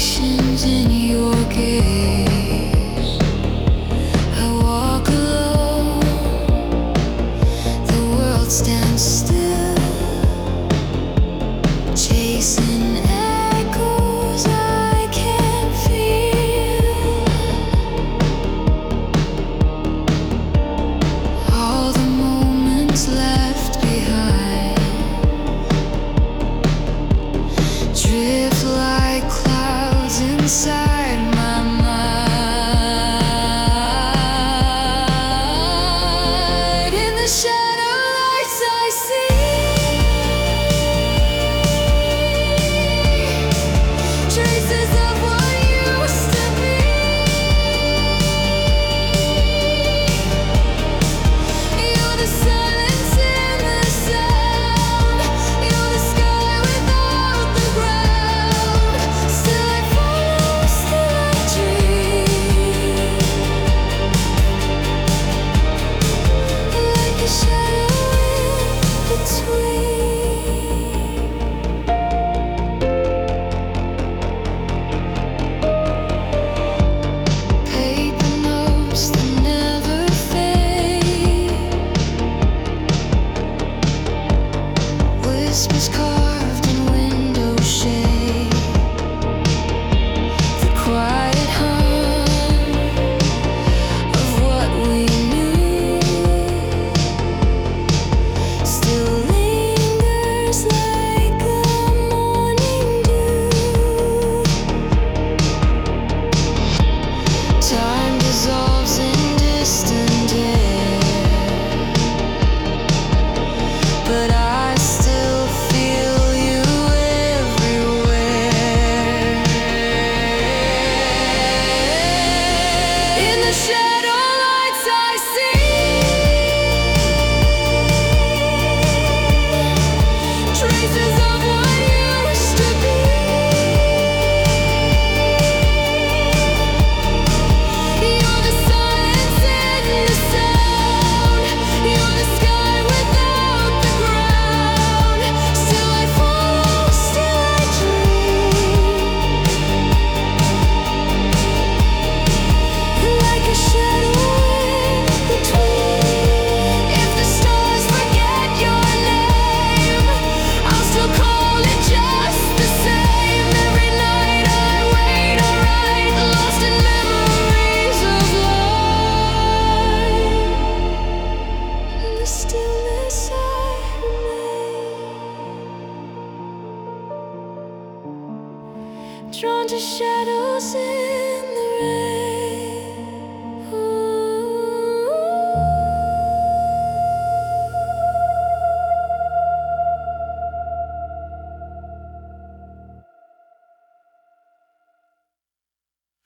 reflections in your gaze. I walk alone, the world stands still, chasing echoes I can feel. All the moments left behind drift like clouds inside my mind. In the shadow lights I see traces of what used to be. You're the silence in the sound. You're the sky without the ground. Still I follow, still I dream, like a shadow in between. Paper notes that never fade, whispers carved in window shade, the quiet hum of what we knew still lingers like a morning dew. Time dissolves in distant air, but I still feel you everywhere. In the shadow lights I see traces of what used to be. You're the silence in the sound. You're the sky without the ground. Still I follow, still I dream, like a shadow in between. If the stars forget your name, I'll still call it just the same. Every night I wait, I write, lost in memories of life. In the stillness I remain, drawn to shadows in